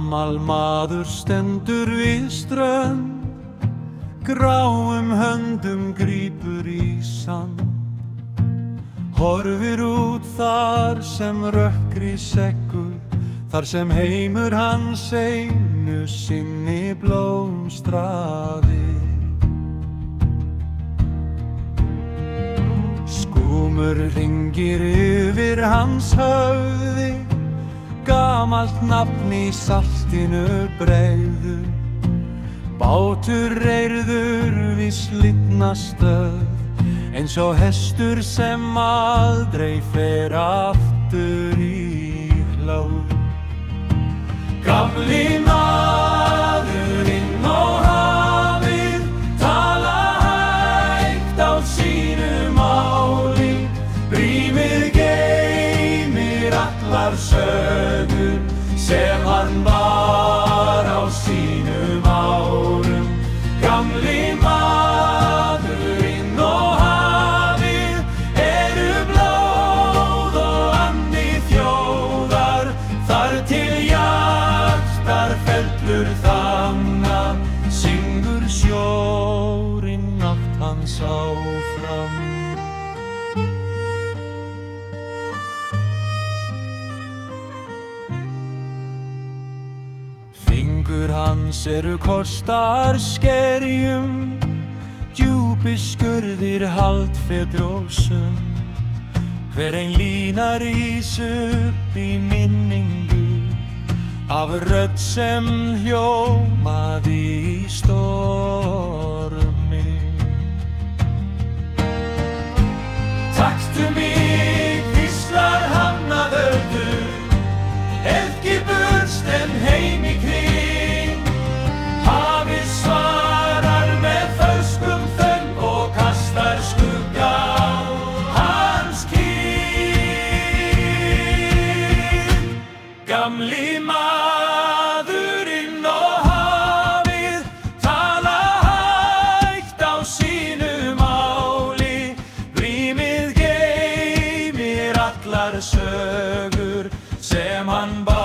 Gamal maður stendur við strönd, gráum höndum grípur í sand, horfir út þar sem rökkri sekkur, þar sem heimur hans einu sinni blómstraði. Skúmur hringir yfir hans höfði, gamalt nafn í saltinu breiðu. Bátur reyrður við slitna stöð, eins og hestur sem aldrei fer aftur í hlöð. Gamli maðurinn og hafið tala hægt á sínu máli. Brímið geymir allar sögur sem hann var á sínum árum. Gamli maðurinn og hafið eru blóð og andi þjóðar, þar til hjartar fellur þangna, syngur sjórinn nátt hans áfram. Fingur hans eru kostar skerjum, djúpi skurðir haldfetur og sund. Hver ein lína rís upp í minningu af rödd sem hljómaði í stormi. Taktu mig, hvíslar hann að öldu, ekki burst en heim í kring. Hafið svarar með föskum þögn og kastar skugga á hans kinn. Gamli maðurinn og hafið tala hægt á sínu máli. Brímið geymir allar sögur sem hann bar